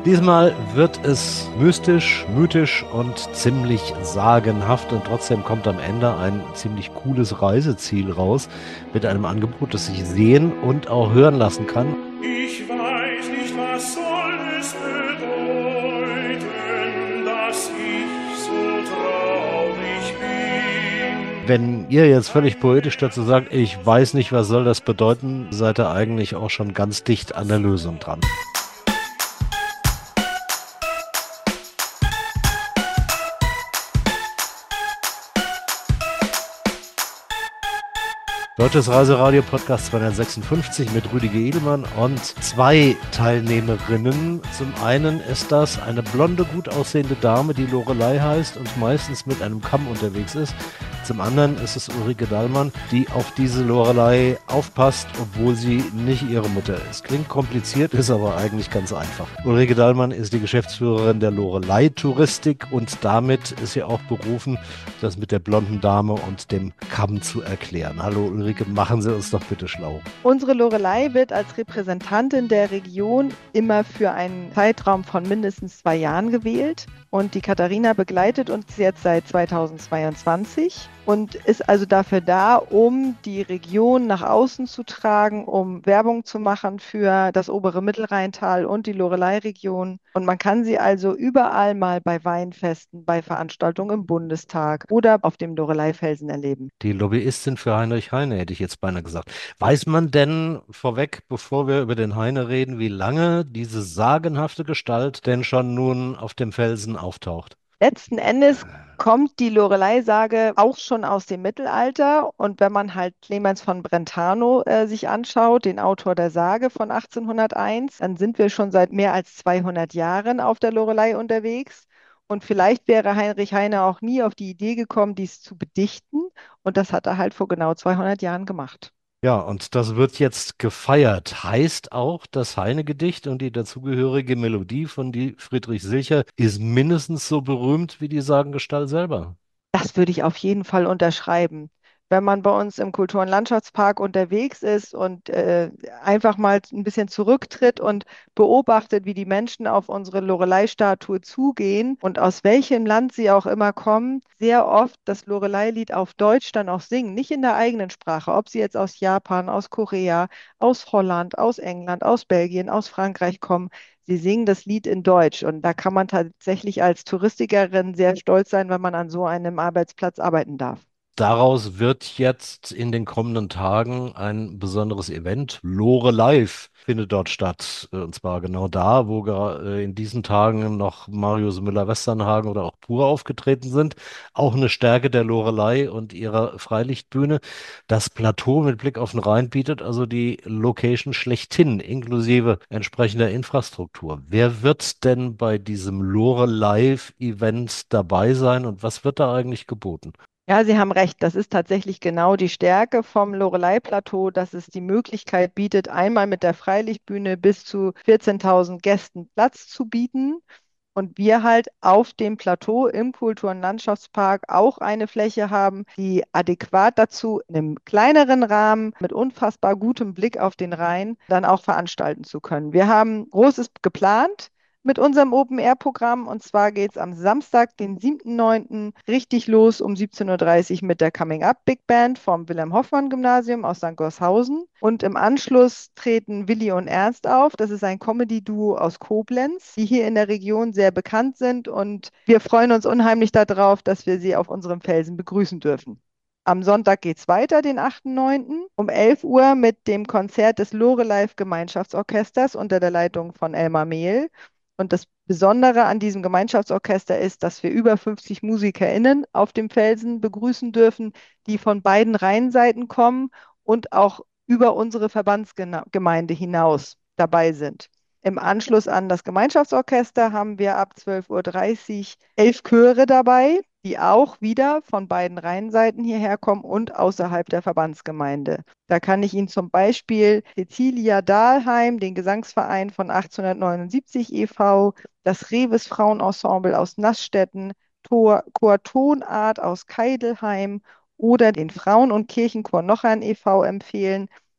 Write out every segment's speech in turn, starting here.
Diesmal wird es mystisch, mythisch und ziemlich sagenhaft und trotzdem kommt am Ende ein ziemlich cooles Reiseziel raus mit einem Angebot, das sich sehen und auch hören lassen kann. Ich weiß nicht, was soll es bedeuten, dass ich so traurig bin. Wenn ihr jetzt völlig poetisch dazu sagt, ich weiß nicht, was soll das bedeuten, seid ihr eigentlich auch schon ganz dicht an der Lösung dran. Deutsches Reiseradio Podcast 256 mit Rüdiger Edelmann und zwei Teilnehmerinnen. Zum einen ist das eine blonde, gut aussehende Dame, die Lorelei heißt und meistens mit einem Kamm unterwegs ist. Zum anderen ist es Ulrike Dahlmann, die auf diese Lorelei aufpasst, obwohl sie nicht ihre Mutter ist. Klingt kompliziert, ist aber eigentlich ganz einfach. Ulrike Dahlmann ist die Geschäftsführerin der Lorelei Touristik und damit ist sie auch berufen, das mit der blonden Dame und dem Kamm zu erklären. Hallo Ulrike, machen Sie uns doch bitte schlau. Unsere Lorelei wird als Repräsentantin der Region immer für einen Zeitraum von mindestens 2 Jahren gewählt. Und die Katharina begleitet uns jetzt seit 2022 und ist also dafür da, um die Region nach außen zu tragen, um Werbung zu machen für das obere Mittelrheintal und die Lorelei-Region. Und man kann sie also überall mal bei Weinfesten, bei Veranstaltungen im Bundestag oder auf dem Lorelei-Felsen erleben. Die Lobbyistin für Heinrich Heine, hätte ich jetzt beinahe gesagt. Weiß man denn vorweg, bevor wir über den Heine reden, wie lange diese sagenhafte Gestalt denn schon nun auf dem Felsen auftaucht? Letzten Endes kommt die Loreley-Sage auch schon aus dem Mittelalter. Und wenn man halt Clemens von Brentano sich anschaut, den Autor der Sage von 1801, dann sind wir schon seit mehr als 200 Jahren auf der Loreley unterwegs. Und vielleicht wäre Heinrich Heine auch nie auf die Idee gekommen, dies zu bedichten. Und das hat er halt vor genau 200 Jahren gemacht. Ja, und das wird jetzt gefeiert. Heißt auch, das Heine-Gedicht und die dazugehörige Melodie von die Friedrich Silcher ist mindestens so berühmt wie die Sagengestalt selber. Das würde ich auf jeden Fall unterschreiben. Wenn man bei uns im Kultur- und Landschaftspark unterwegs ist und einfach mal ein bisschen zurücktritt und beobachtet, wie die Menschen auf unsere Loreley-Statue zugehen und aus welchem Land sie auch immer kommen, sehr oft das Loreley-Lied auf Deutsch dann auch singen, nicht in der eigenen Sprache, ob sie jetzt aus Japan, aus Korea, aus Holland, aus England, aus Belgien, aus Frankreich kommen. Sie singen das Lied in Deutsch und da kann man tatsächlich als Touristikerin sehr stolz sein, wenn man an so einem Arbeitsplatz arbeiten darf. Daraus wird jetzt in den kommenden Tagen ein besonderes Event. Lore Live findet dort statt. Und zwar genau da, wo in diesen Tagen noch Marius Müller-Westernhagen oder auch Pur aufgetreten sind. Auch eine Stärke der Loreley und ihrer Freilichtbühne. Das Plateau mit Blick auf den Rhein bietet also die Location schlechthin, inklusive entsprechender Infrastruktur. Wer wird denn bei diesem Lore Live-Event dabei sein und was wird da eigentlich geboten? Ja, Sie haben recht. Das ist tatsächlich genau die Stärke vom Loreley-Plateau, dass es die Möglichkeit bietet, einmal mit der Freilichtbühne bis zu 14.000 Gästen Platz zu bieten. Und wir halt auf dem Plateau im Kultur- und Landschaftspark auch eine Fläche haben, die adäquat dazu in einem kleineren Rahmen mit unfassbar gutem Blick auf den Rhein dann auch veranstalten zu können. Wir haben Großes geplant mit unserem Open-Air-Programm. Und zwar geht es am Samstag, den 7.9. richtig los um 17:30 Uhr mit der Coming Up Big Band vom Wilhelm-Hoffmann-Gymnasium aus St. Gorshausen. Und im Anschluss treten Willi und Ernst auf. Das ist ein Comedy-Duo aus Koblenz, die hier in der Region sehr bekannt sind. Und wir freuen uns unheimlich darauf, dass wir sie auf unserem Felsen begrüßen dürfen. Am Sonntag geht es weiter, den 8.9. um 11 Uhr mit dem Konzert des Loreley Gemeinschaftsorchesters unter der Leitung von Elmar Mehl. Und das Besondere an diesem Gemeinschaftsorchester ist, dass wir über 50 MusikerInnen auf dem Felsen begrüßen dürfen, die von beiden Rheinseiten kommen und auch über unsere Verbandsgemeinde hinaus dabei sind. Im Anschluss an das Gemeinschaftsorchester haben wir ab 12:30 Uhr 11 Chöre dabei, die auch wieder von beiden Rheinseiten hierher kommen und außerhalb der Verbandsgemeinde. Da kann ich Ihnen zum Beispiel Cecilia Dahlheim, den Gesangsverein von 1879 e.V., das Reves Frauenensemble aus Nassstetten, Chor Tonart aus Keidelheim oder den Frauen- und Kirchenchor Nochern e.V. empfehlen.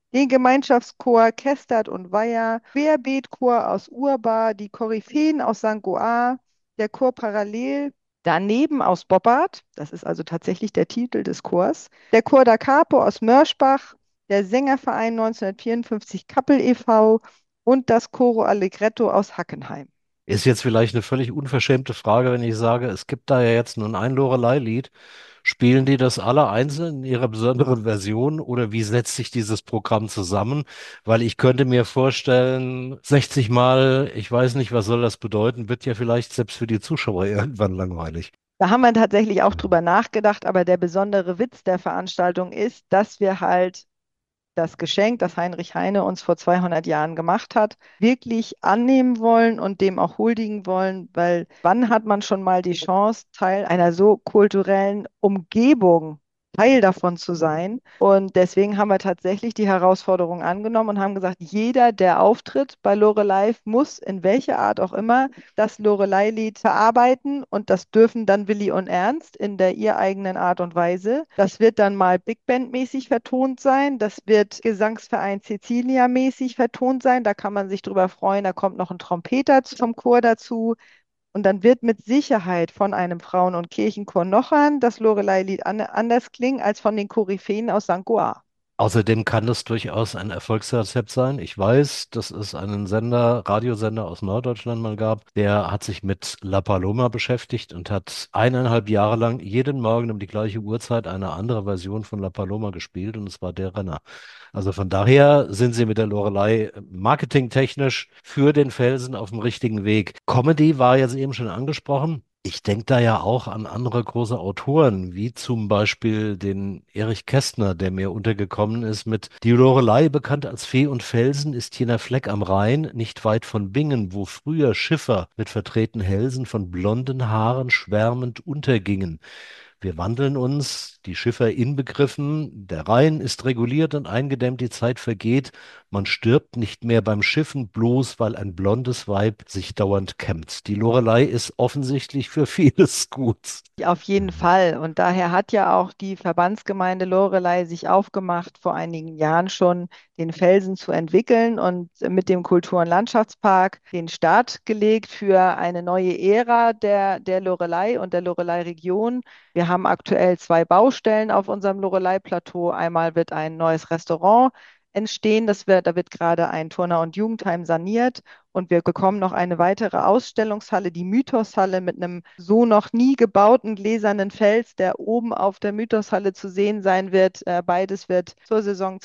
den Gemeinschaftschor Kestert und Weiher, Querbeetchor aus Urbar, die Koryphäen aus St. Goar, der Chor Parallel, daneben aus Boppard, das ist also tatsächlich der Titel des Chors, der Chor da Capo aus Mörschbach, der Sängerverein 1954 Kappel e.V. und das Coro Allegretto aus Hackenheim. Ist jetzt vielleicht eine völlig unverschämte Frage, wenn ich sage, es gibt da ja jetzt nun ein Loreley-Lied. Spielen die das alle einzeln in ihrer besonderen Version oder wie setzt sich dieses Programm zusammen? Weil ich könnte mir vorstellen, 60 Mal, ich weiß nicht, was soll das bedeuten, wird ja vielleicht selbst für die Zuschauer irgendwann langweilig. Da haben wir tatsächlich auch drüber nachgedacht, aber der besondere Witz der Veranstaltung ist, dass wir halt das Geschenk, das Heinrich Heine uns vor 200 Jahren gemacht hat, wirklich annehmen wollen und dem auch huldigen wollen, weil wann hat man schon mal die Chance, Teil einer so kulturellen Umgebung, Teil davon zu sein? Und deswegen haben wir tatsächlich die Herausforderung angenommen und haben gesagt, jeder, der auftritt bei Loreley, muss in welcher Art auch immer das Loreley-Lied verarbeiten und das dürfen dann Willi und Ernst in der ihr eigenen Art und Weise. Das wird dann mal Big Band-mäßig vertont sein, das wird Gesangsverein Cecilia-mäßig vertont sein, da kann man sich drüber freuen, da kommt noch ein Trompeter vom Chor dazu. Und dann wird mit Sicherheit von einem Frauen- und Kirchenchor Nochern das Loreley-Lied anders klingen als von den Koryphäen aus St. Goar. Außerdem kann das durchaus ein Erfolgsrezept sein. Ich weiß, dass es einen Sender, Radiosender aus Norddeutschland mal gab, der hat sich mit La Paloma beschäftigt und hat 1,5 Jahre lang jeden Morgen um die gleiche Uhrzeit eine andere Version von La Paloma gespielt und es war der Renner. Also von daher sind sie mit der Loreley marketingtechnisch für den Felsen auf dem richtigen Weg. Comedy war jetzt eben schon angesprochen. Ich denke da ja auch an andere große Autoren, wie zum Beispiel den Erich Kästner, der mir untergekommen ist mit Die Loreley, bekannt als Fee und Felsen, ist jener Fleck am Rhein, nicht weit von Bingen, wo früher Schiffer mit verdrehten Hälsen von blonden Haaren schwärmend untergingen. Wir wandeln uns, die Schiffer inbegriffen, der Rhein ist reguliert und eingedämmt, die Zeit vergeht, man stirbt nicht mehr beim Schiffen, bloß weil ein blondes Weib sich dauernd kämmt. Die Loreley ist offensichtlich für vieles gut. Auf jeden Fall. Und daher hat ja auch die Verbandsgemeinde Loreley sich aufgemacht, vor einigen Jahren schon den Felsen zu entwickeln und mit dem Kultur- und Landschaftspark den Start gelegt für eine neue Ära der Loreley und der Loreley-Region. Wir haben aktuell zwei Baustellen auf unserem Loreley-Plateau. Einmal wird ein neues Restaurant entstehen. Da wird gerade ein Turner- und Jugendheim saniert. Und wir bekommen noch eine weitere Ausstellungshalle, die Mythoshalle, mit einem so noch nie gebauten gläsernen Fels, der oben auf der Mythoshalle zu sehen sein wird. Beides wird zur Saison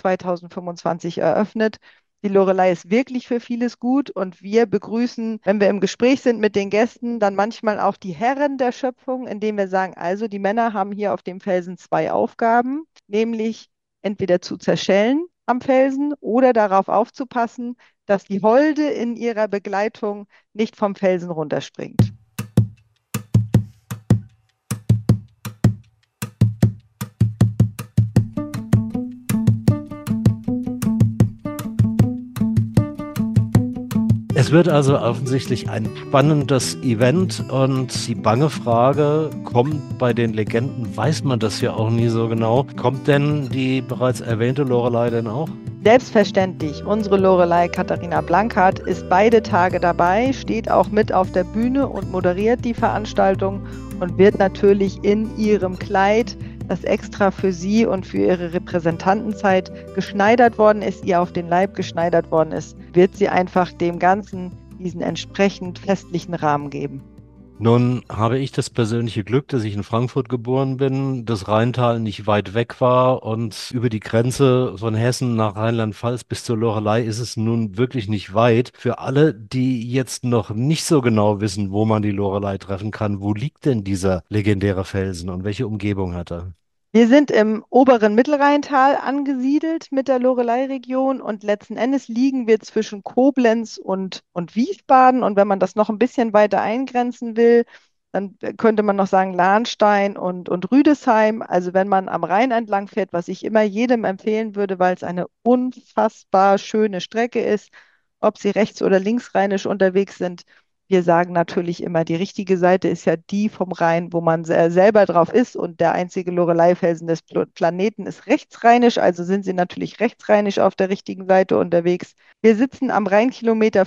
2025 eröffnet. Die Loreley ist wirklich für vieles gut und wir begrüßen, wenn wir im Gespräch sind mit den Gästen, dann manchmal auch die Herren der Schöpfung, indem wir sagen, also die Männer haben hier auf dem Felsen zwei Aufgaben, nämlich entweder zu zerschellen am Felsen oder darauf aufzupassen, dass die Holde in ihrer Begleitung nicht vom Felsen runterspringt. Es wird also offensichtlich ein spannendes Event und die bange Frage, kommt bei den Legenden, weiß man das ja auch nie so genau, kommt denn die bereits erwähnte Loreley denn auch? Selbstverständlich, unsere Loreley Katharina Blankhardt ist beide Tage dabei, steht auch mit auf der Bühne und moderiert die Veranstaltung und wird natürlich in ihrem Kleid, das extra für sie und für ihre Repräsentantenzeit geschneidert worden ist, ihr auf den Leib geschneidert worden ist, wird sie einfach dem Ganzen diesen entsprechend festlichen Rahmen geben. Nun habe ich das persönliche Glück, dass ich in Frankfurt geboren bin, das Rheintal nicht weit weg war und über die Grenze von Hessen nach Rheinland-Pfalz bis zur Loreley ist es nun wirklich nicht weit. Für alle, die jetzt noch nicht so genau wissen, wo man die Loreley treffen kann, wo liegt denn dieser legendäre Felsen und welche Umgebung hat er? Wir sind im oberen Mittelrheintal angesiedelt mit der Loreley-Region und letzten Endes liegen wir zwischen Koblenz und Wiesbaden. Und wenn man das noch ein bisschen weiter eingrenzen will, dann könnte man noch sagen Lahnstein und Rüdesheim. Also wenn man am Rhein entlang fährt, was ich immer jedem empfehlen würde, weil es eine unfassbar schöne Strecke ist, ob Sie rechts- oder linksrheinisch unterwegs sind. Wir sagen natürlich immer, die richtige Seite ist ja die vom Rhein, wo man selber drauf ist und der einzige Loreleyfelsen des Planeten ist rechtsrheinisch, also sind Sie natürlich rechtsrheinisch auf der richtigen Seite unterwegs. Wir sitzen am Rheinkilometer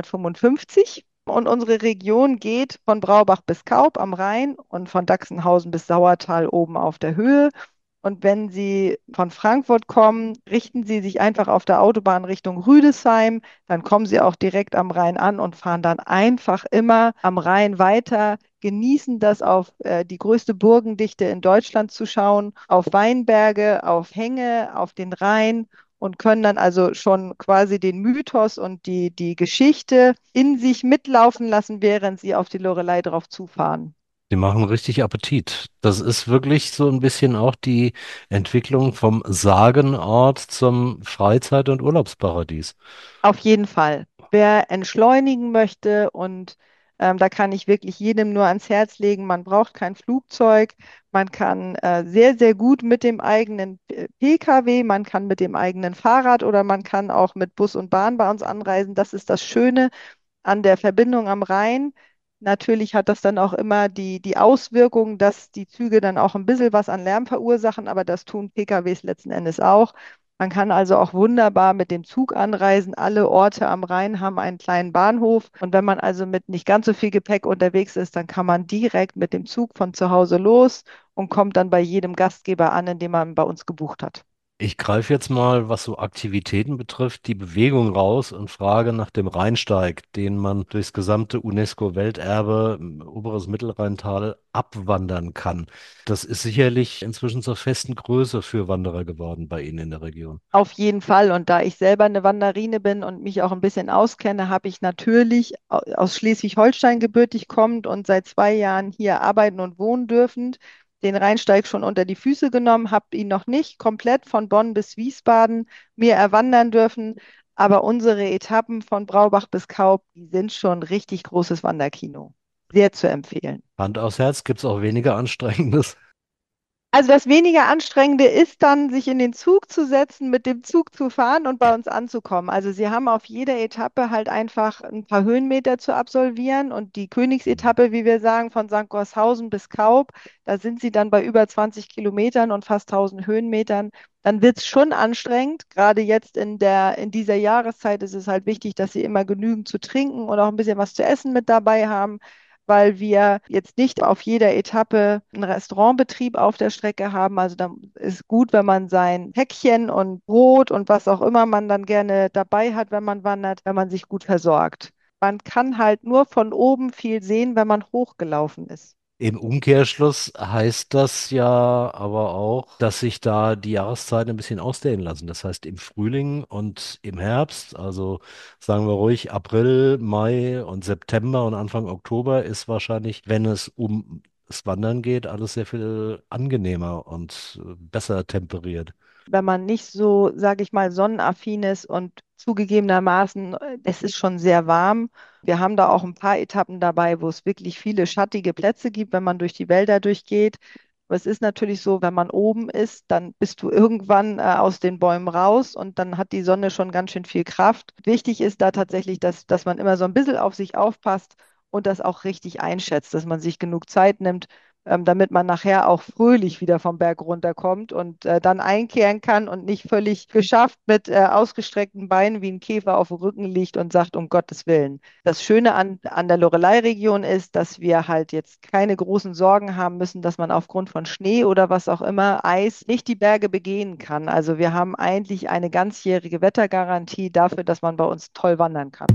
555 und unsere Region geht von Braubach bis Kaub am Rhein und von Dachsenhausen bis Sauertal oben auf der Höhe. Und wenn Sie von Frankfurt kommen, richten Sie sich einfach auf der Autobahn Richtung Rüdesheim. Dann kommen Sie auch direkt am Rhein an und fahren dann einfach immer am Rhein weiter, genießen das auf die größte Burgendichte in Deutschland zu schauen, auf Weinberge, auf Hänge, auf den Rhein und können dann also schon quasi den Mythos und die Geschichte in sich mitlaufen lassen, während Sie auf die Loreley drauf zufahren. Die machen richtig Appetit. Das ist wirklich so ein bisschen auch die Entwicklung vom Sagenort zum Freizeit- und Urlaubsparadies. Auf jeden Fall. Wer entschleunigen möchte und da kann ich wirklich jedem nur ans Herz legen, man braucht kein Flugzeug, man kann sehr, sehr gut mit dem eigenen Pkw, man kann mit dem eigenen Fahrrad oder man kann auch mit Bus und Bahn bei uns anreisen. Das ist das Schöne an der Verbindung am Rhein. Natürlich hat das dann auch immer die Auswirkung, dass die Züge dann auch ein bisschen was an Lärm verursachen, aber das tun PKWs letzten Endes auch. Man kann also auch wunderbar mit dem Zug anreisen. Alle Orte am Rhein haben einen kleinen Bahnhof. Und wenn man also mit nicht ganz so viel Gepäck unterwegs ist, dann kann man direkt mit dem Zug von zu Hause los und kommt dann bei jedem Gastgeber an, in dem man bei uns gebucht hat. Ich greife jetzt mal, was so Aktivitäten betrifft, die Bewegung raus und frage nach dem Rheinsteig, den man durchs gesamte UNESCO-Welterbe Oberes Mittelrheintal abwandern kann. Das ist sicherlich inzwischen zur festen Größe für Wanderer geworden bei Ihnen in der Region. Auf jeden Fall. Und da ich selber eine Wanderine bin und mich auch ein bisschen auskenne, habe ich natürlich aus Schleswig-Holstein gebürtig kommend und seit 2 Jahren hier arbeiten und wohnen dürfend, den Rheinsteig schon unter die Füße genommen, habe ihn noch nicht komplett von Bonn bis Wiesbaden mir erwandern dürfen. Aber unsere Etappen von Braubach bis Kaub, die sind schon richtig großes Wanderkino. Sehr zu empfehlen. Hand aufs Herz, gibt es auch weniger Anstrengendes. Also das weniger Anstrengende ist dann, sich in den Zug zu setzen, mit dem Zug zu fahren und bei uns anzukommen. Also Sie haben auf jeder Etappe halt einfach ein paar Höhenmeter zu absolvieren und die Königsetappe, wie wir sagen, von St. Gorshausen bis Kaub, da sind Sie dann bei über 20 Kilometern und fast 1000 Höhenmetern. Dann wird es schon anstrengend. Gerade jetzt in dieser Jahreszeit ist es halt wichtig, dass Sie immer genügend zu trinken und auch ein bisschen was zu essen mit dabei haben, weil wir jetzt nicht auf jeder Etappe einen Restaurantbetrieb auf der Strecke haben. Also da ist gut, wenn man sein Päckchen und Brot und was auch immer man dann gerne dabei hat, wenn man wandert, wenn man sich gut versorgt. Man kann halt nur von oben viel sehen, wenn man hochgelaufen ist. Im Umkehrschluss heißt das ja aber auch, dass sich da die Jahreszeiten ein bisschen ausdehnen lassen. Das heißt, im Frühling und im Herbst, also sagen wir ruhig April, Mai und September und Anfang Oktober ist wahrscheinlich, wenn es um das Wandern geht, alles sehr viel angenehmer und besser temperiert. Wenn man nicht so, sage ich mal, sonnenaffin ist und zugegebenermaßen, es ist schon sehr warm. Wir haben da auch ein paar Etappen dabei, wo es wirklich viele schattige Plätze gibt, wenn man durch die Wälder durchgeht. Aber es ist natürlich so, wenn man oben ist, dann bist du irgendwann aus den Bäumen raus und dann hat die Sonne schon ganz schön viel Kraft. Wichtig ist da tatsächlich, dass man immer so ein bisschen auf sich aufpasst und das auch richtig einschätzt, dass man sich genug Zeit nimmt, damit man nachher auch fröhlich wieder vom Berg runterkommt und dann einkehren kann und nicht völlig geschafft mit ausgestreckten Beinen wie ein Käfer auf dem Rücken liegt und sagt, um Gottes Willen. Das Schöne an der Loreley-Region ist, dass wir halt jetzt keine großen Sorgen haben müssen, dass man aufgrund von Schnee oder was auch immer, Eis, nicht die Berge begehen kann. Also wir haben eigentlich eine ganzjährige Wettergarantie dafür, dass man bei uns toll wandern kann.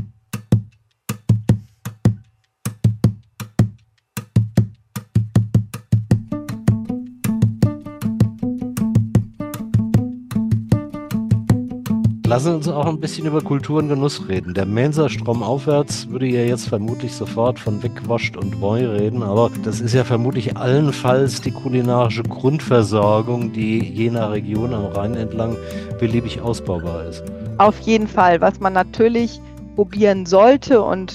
Lassen Sie uns auch ein bisschen über Kultur und Genuss reden. Der Mainzer stromaufwärts würde ja jetzt vermutlich sofort von Wegwascht und Woi reden, aber das ist ja vermutlich allenfalls die kulinarische Grundversorgung, die je nach Region am Rhein entlang beliebig ausbaubar ist. Auf jeden Fall, was man natürlich probieren sollte und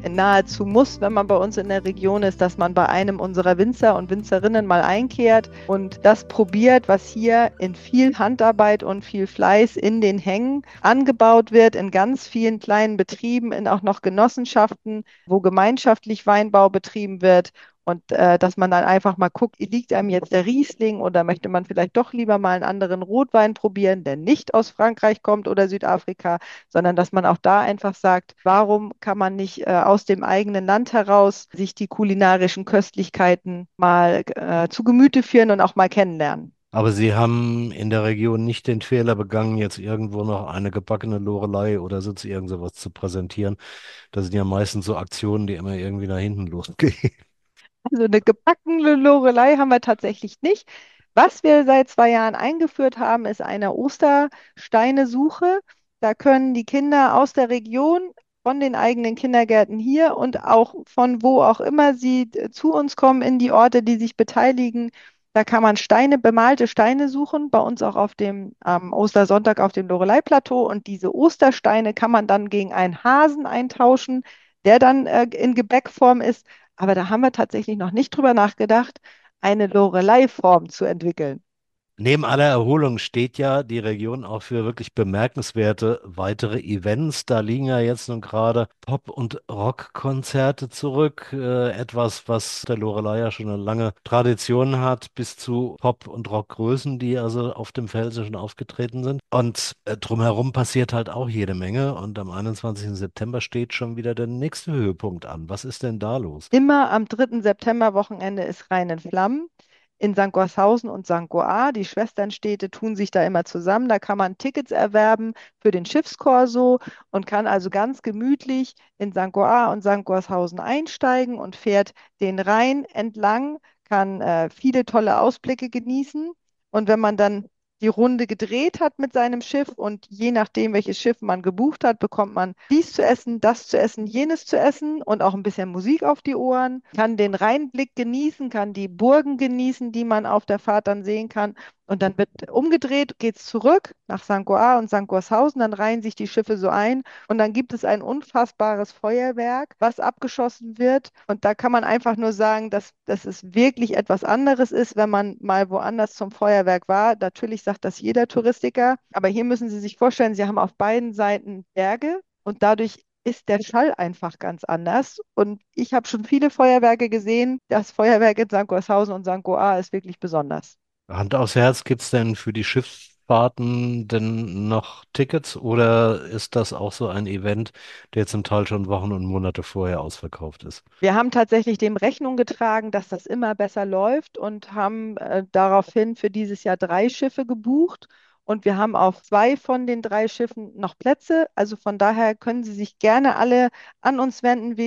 nahezu muss, wenn man bei uns in der Region ist, dass man bei einem unserer Winzer und Winzerinnen mal einkehrt und das probiert, was hier in viel Handarbeit und viel Fleiß in den Hängen angebaut wird, in ganz vielen kleinen Betrieben, in auch noch Genossenschaften, wo gemeinschaftlich Weinbau betrieben wird. Und dass man dann einfach mal guckt, liegt einem jetzt der Riesling oder möchte man vielleicht doch lieber mal einen anderen Rotwein probieren, der nicht aus Frankreich kommt oder Südafrika, sondern dass man auch da einfach sagt, warum kann man nicht aus dem eigenen Land heraus sich die kulinarischen Köstlichkeiten mal zu Gemüte führen und auch mal kennenlernen. Aber Sie haben in der Region nicht den Fehler begangen, jetzt irgendwo noch eine gebackene Lorelei oder sonst irgend sowas zu präsentieren. Das sind ja meistens so Aktionen, die immer irgendwie nach hinten losgehen. Also eine gebackene Lorelei haben wir tatsächlich nicht. Was wir seit 2 Jahren eingeführt haben, ist eine Ostersteinesuche. Da können die Kinder aus der Region, von den eigenen Kindergärten hier und auch von wo auch immer sie zu uns kommen, in die Orte, die sich beteiligen. Da kann man Steine, bemalte Steine suchen, bei uns auch auf dem Ostersonntag auf dem Lorelei-Plateau. Und diese Ostersteine kann man dann gegen einen Hasen eintauschen, der dann in Gebäckform ist. Aber da haben wir tatsächlich noch nicht drüber nachgedacht, eine Lorelei-Form zu entwickeln. Neben aller Erholung steht ja die Region auch für wirklich bemerkenswerte weitere Events. Da liegen ja jetzt nun gerade Pop- und Rockkonzerte zurück. Etwas, was der Loreley ja schon eine lange Tradition hat, bis zu Pop- und Rockgrößen, die also auf dem Felsen schon aufgetreten sind. Und drumherum passiert halt auch jede Menge. Und am 21. September steht schon wieder der nächste Höhepunkt an. Was ist denn da los? Immer am 3. September-Wochenende ist Rhein in Flammen. In St. Gorshausen und St. Goar. Die Schwesternstädte tun sich da immer zusammen. Da kann man Tickets erwerben für den Schiffskorso und kann also ganz gemütlich in St. Goar und St. Gorshausen einsteigen und fährt den Rhein entlang, kann viele tolle Ausblicke genießen. Und wenn man dann die Runde gedreht hat mit seinem Schiff und je nachdem, welches Schiff man gebucht hat, bekommt man dies zu essen, das zu essen, jenes zu essen und auch ein bisschen Musik auf die Ohren, kann den Rheinblick genießen, kann die Burgen genießen, die man auf der Fahrt dann sehen kann. Und dann wird umgedreht, geht es zurück nach St. Goar und St. Gorshausen, dann reihen sich die Schiffe so ein und dann gibt es ein unfassbares Feuerwerk, was abgeschossen wird. Und da kann man einfach nur sagen, dass es wirklich etwas anderes ist, wenn man mal woanders zum Feuerwerk war. Natürlich sagt das jeder Touristiker, aber hier müssen Sie sich vorstellen, Sie haben auf beiden Seiten Berge und dadurch ist der Schall einfach ganz anders. Und ich habe schon viele Feuerwerke gesehen. Das Feuerwerk in St. Gorshausen und St. Goar ist wirklich besonders. Hand aufs Herz, gibt es denn für die Schifffahrten denn noch Tickets oder ist das auch so ein Event, der zum Teil schon Wochen und Monate vorher ausverkauft ist? Wir haben tatsächlich dem Rechnung getragen, dass das immer besser läuft und haben daraufhin für dieses Jahr 3 Schiffe gebucht. Und wir haben auf 2 von den 3 Schiffen noch Plätze. Also von daher können Sie sich gerne alle an uns wenden,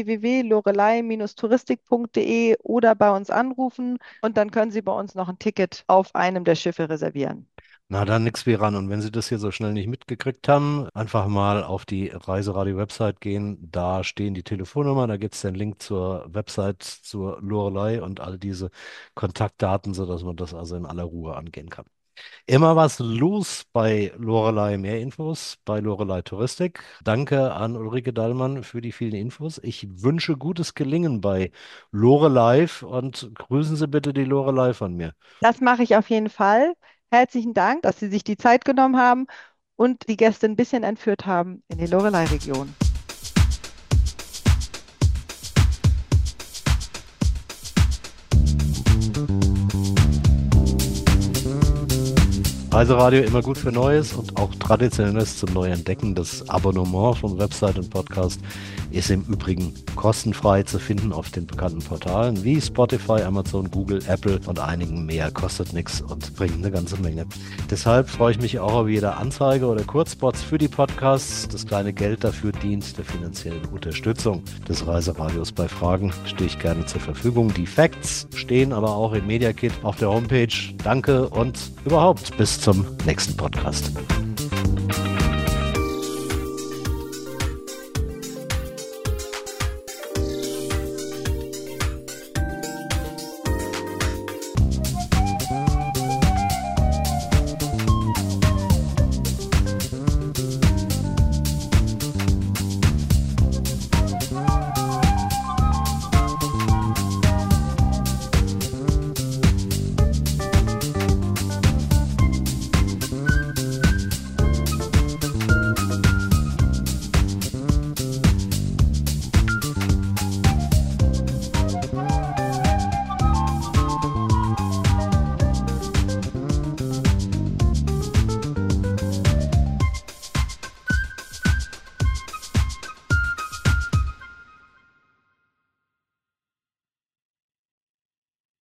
www.lorelei-touristik.de oder bei uns anrufen. Und dann können Sie bei uns noch ein Ticket auf einem der Schiffe reservieren. Na, dann nix wie ran. Und wenn Sie das hier so schnell nicht mitgekriegt haben, einfach mal auf die Reiseradio-Website gehen. Da stehen die Telefonnummern, da gibt es den Link zur Website, zur Loreley und all diese Kontaktdaten, sodass man das also in aller Ruhe angehen kann. Immer was los bei Loreley. Mehr Infos bei Loreley Touristik. Danke an Ulrike Dallmann für die vielen Infos. Ich wünsche gutes Gelingen bei Loreley und grüßen Sie bitte die Loreley von mir. Das mache ich auf jeden Fall. Herzlichen Dank, dass Sie sich die Zeit genommen haben und die Gäste ein bisschen entführt haben in die Loreley-Region. Reiseradio immer gut für Neues und auch Traditionelles zum Neuentdecken. Das Abonnement von Website und Podcast ist im Übrigen kostenfrei zu finden auf den bekannten Portalen wie Spotify, Amazon, Google, Apple und einigen mehr. Kostet nichts und bringt eine ganze Menge. Deshalb freue ich mich auch auf jede Anzeige oder Kurzspots für die Podcasts. Das kleine Geld dafür dient der finanziellen Unterstützung des Reiseradios. Bei Fragen stehe ich gerne zur Verfügung. Die Facts stehen aber auch im Media Kit auf der Homepage. Danke und überhaupt bis zum nächsten Podcast.